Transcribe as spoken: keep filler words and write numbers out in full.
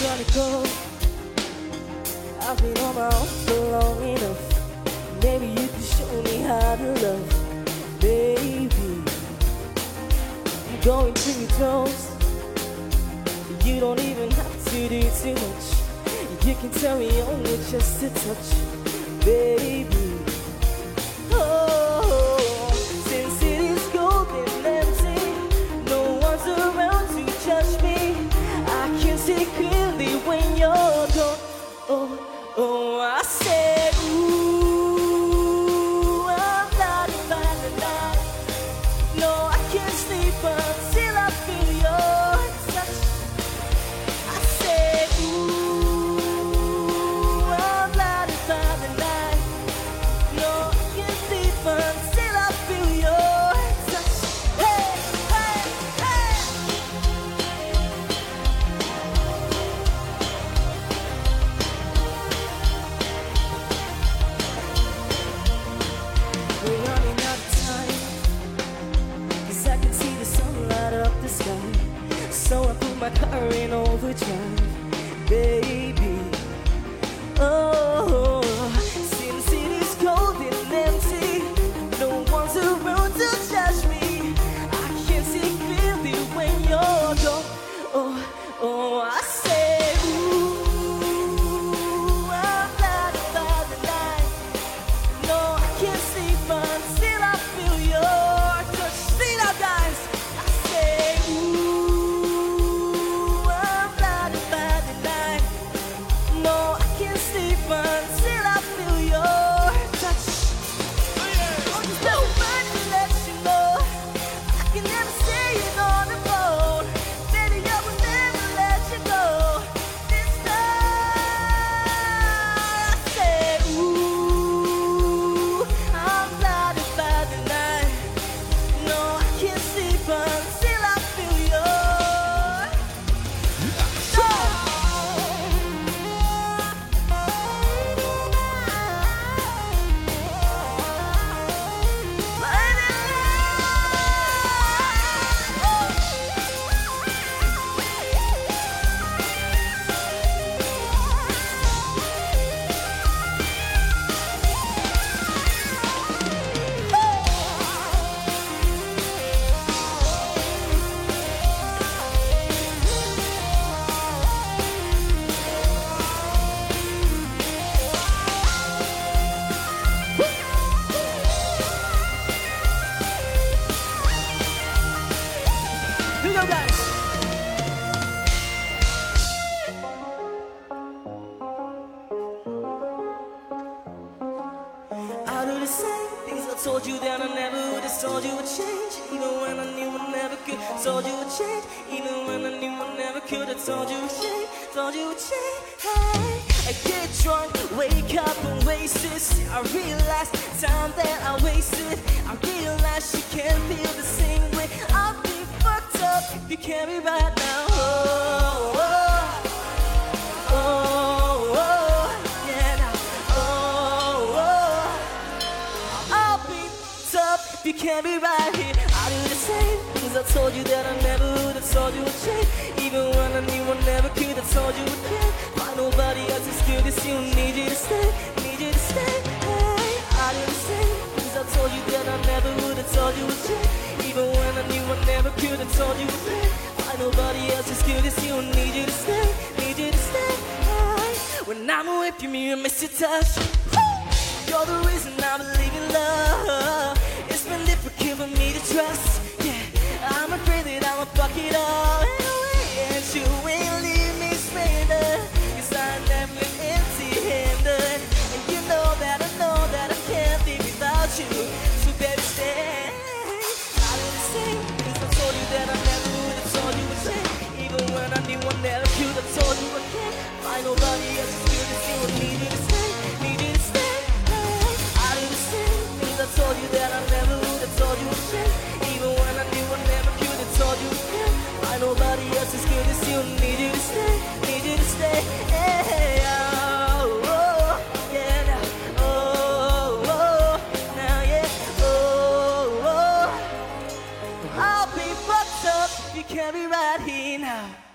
gonna go. I've been on my own for long enough. Maybe you can show me how to love, baby. I'm going through your toes. You don't even have to do too much. You can turn me on with just a touch, baby. Oh, since it is cold and empty, no one's around to judge me. I can see clearly when you're gone. Oh, oh, I said, ooh, I'm blinded by the night. No, I can't sleep until I feel your touch. I said, ooh, I'm blinded by the night. No, I can't sleep until I feel your touch. Hey, hey, hey. We're running out of time, 'cause I can see the sun light up the sky. So I put my car in overdrive, baby. Oh, since it is cold and empty, no one's around to judge me. I can see clearly when you're gone. Oh, oh, I said, ooh, I'm blinded by the night. No, I can't sleep until I feel your touch. See now, guys. I said, ooh, I'm blinded by the night. No, I can't sleep until I feel your touch. Oh, just let me let you know I can never say it on the phone. Baby, I will never let you go. This time I said, ooh, I'm blinded by the night. No, I can't sleep until I feel your Here we go, guys. I do the same things I told you that I never would have told you would change. Even when I knew I never could, told you would change. Even when I knew I never could, I told you would change, told you would change. Hey, I get drunk, wake up and waste it. I realize time that I wasted. I realize she can't feel the same way. I'll be fucked up if you can't be right now. Oh, oh, oh, oh, yeah, now. Oh, oh, I'll be tough if you can't be right here. I do the same things I told you that I never would have told you would change. Even when I knew I never could, I told you would change. Find nobody else as good as you. Need you to stay, need you to stay. Hey, I do the same things I told you that I never would have told you would change. Even when I knew I never could, I told you would change. Find nobody else as good as you. Need you to stay, need you to stay. Hey, when I'm away from you, I miss your touch. You're the reason I believe in love. It's been difficult for me to trust. Yeah, I'm afraid that I'ma fuck it all anyway, and you ain't leave me stranded. 'Cause I never been empty-handed, and you know that I know that I can't live without you. So baby, stay. I do the same things I told you that I never would have told you would change. Even when I knew I never could, I told you I can't. Find nobody else as good as you. I need you to stay, need you to stay. Hey, I do the same things I told you that I never would have told you would change. Even when I knew I never could, I told you I can't. Find nobody else as good as you. Need you to stay, need you to stay. Hey, oh, oh, yeah, now. Oh, oh, now, yeah. Oh, oh, I'll be fucked up if you can't be right here now.